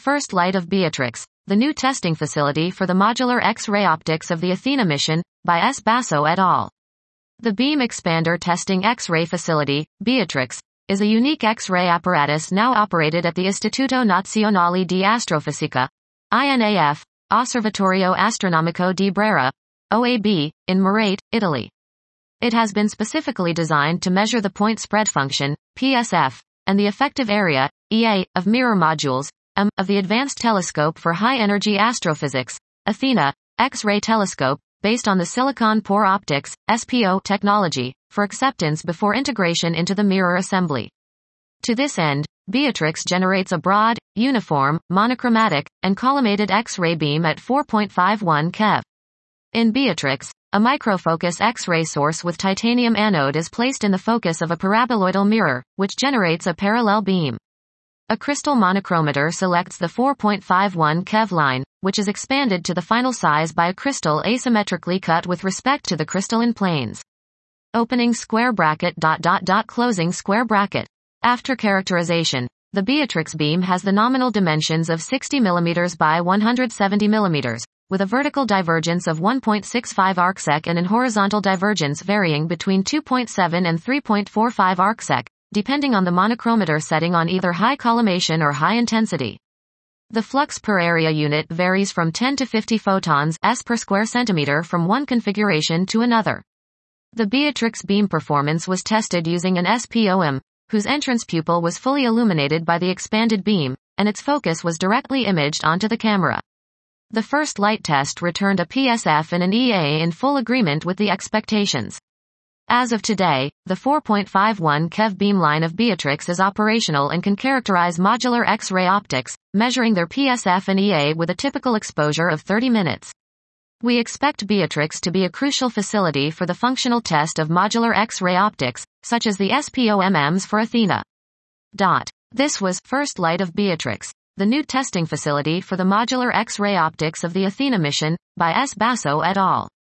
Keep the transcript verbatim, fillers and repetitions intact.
First light of Beatrix, the new testing facility for the modular X-ray optics of the Athena mission, by S. Basso et al. The Beam Expander Testing X-ray Facility, Beatrix, is a unique X-ray apparatus now operated at the Istituto Nazionale di Astrofisica, I N A F, Osservatorio Astronomico di Brera, O A B, in Merate, Italy. It has been specifically designed to measure the point spread function, P S F, and the effective area, E A, of mirror modules, M, of the Advanced Telescope for High-Energy Astrophysics, Athena, X-ray telescope, based on the silicon pore optics, S P O, technology, for acceptance before integration into the mirror assembly. To this end, Beatrix generates a broad, uniform, monochromatic, and collimated X-ray beam at four point five one keV. In Beatrix, a microfocus X-ray source with titanium anode is placed in the focus of a paraboloidal mirror, which generates a parallel beam. A crystal monochromator selects the four point five one keV line, which is expanded to the final size by a crystal asymmetrically cut with respect to the crystalline planes. Opening square bracket dot dot dot closing square bracket. After characterization, the Beatrix beam has the nominal dimensions of sixty millimeters by one hundred seventy millimeters, with a vertical divergence of one point six five arcsec and an horizontal divergence varying between two point seven and three point four five arcsec, depending on the monochromator setting on either high collimation or high intensity. The flux per area unit varies from ten to fifty photons s per square centimeter from one configuration to another. The Beatrix beam performance was tested using an S P O M, whose entrance pupil was fully illuminated by the expanded beam, and its focus was directly imaged onto the camera. The first light test returned a P S F and an E A in full agreement with the expectations. As of today, the four point five one keV beamline of Beatrix is operational and can characterize modular X-ray optics, measuring their P S F and E A with a typical exposure of thirty minutes. We expect Beatrix to be a crucial facility for the functional test of modular X-ray optics, such as the S P O M Ms for Athena. Dot. This was First Light of Beatrix, the new testing facility for the modular X-ray optics of the Athena mission, by S. Basso et al.